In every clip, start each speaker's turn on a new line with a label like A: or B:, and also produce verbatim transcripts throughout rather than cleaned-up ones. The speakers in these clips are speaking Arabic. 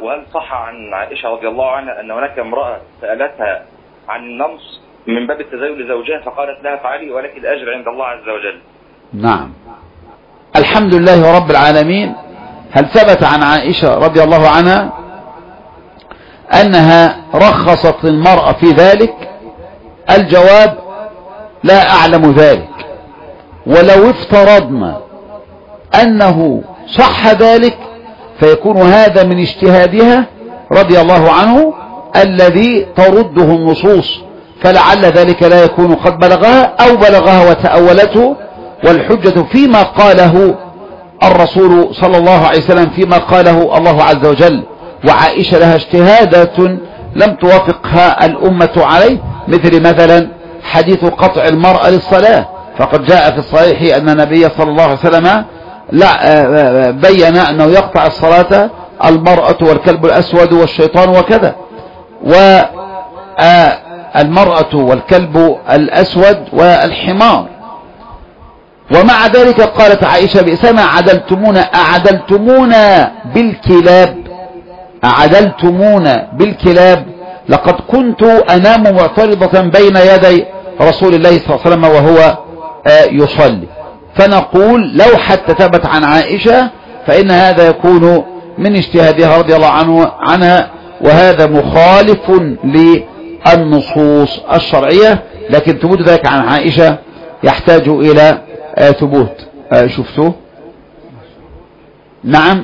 A: وهل صح عن عائشة رضي الله عنها أن هناك امرأة سألتها عن النمص من باب التزاوج لزوجها فقالت لها فعلي ولك الأجر عند الله عز وجل؟
B: نعم. الحمد لله رب العالمين. هل ثبت عن عائشة رضي الله عنها أنها رخصت للمرأة في ذلك؟ الجواب لا أعلم ذلك، ولو افترضنا أنه صح ذلك فيكون هذا من اجتهادها رضي الله عنه الذي ترده النصوص، فلعل ذلك لا يكون قد بلغها أو بلغها وتأولته، والحجة فيما قاله الرسول صلى الله عليه وسلم، فيما قاله الله عز وجل. وعائشة لها اجتهادات لم توافقها الأمة عليه، مثل مثلا حديث قطع المرأة للصلاة، فقد جاء في الصحيح أن النبي صلى الله عليه وسلم لا بين أنه يقطع الصلاة المرأة والكلب الأسود والشيطان وكذا، والمرأة والكلب الأسود والحمار. ومع ذلك قالت عائشة بئسما عدلتمونا أعدلتمونا بالكلاب أعدلتمونا بالكلاب لقد كنت أنام معترضة بين يدي رسول الله صلى الله عليه وسلم وهو يصلي. فنقول لو حتى ثبت عن عائشة فإن هذا يكون من اجتهادها رضي الله عنه عنها، وهذا مخالف للنصوص الشرعية، لكن ثبوت ذلك عن عائشة يحتاج إلى ثبوت. شفتوه؟ نعم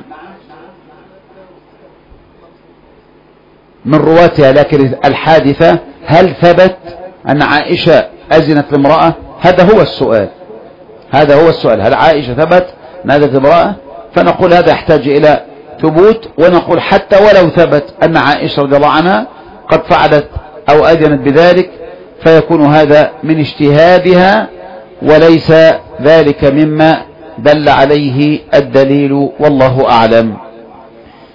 B: من رواتها، لكن الحادثة هل ثبت أن عائشة أذنت لامرأة؟ هذا هو السؤال، هذا هو السؤال، هل عائشة ثبت أن أذنت لامرأة؟ فنقول هذا يحتاج إلى ثبوت، ونقول حتى ولو ثبت أن عائشة رضي الله عنها قد فعلت أو أذنت بذلك فيكون هذا من اجتهادها وليس ذلك مما دل عليه الدليل، والله أعلم.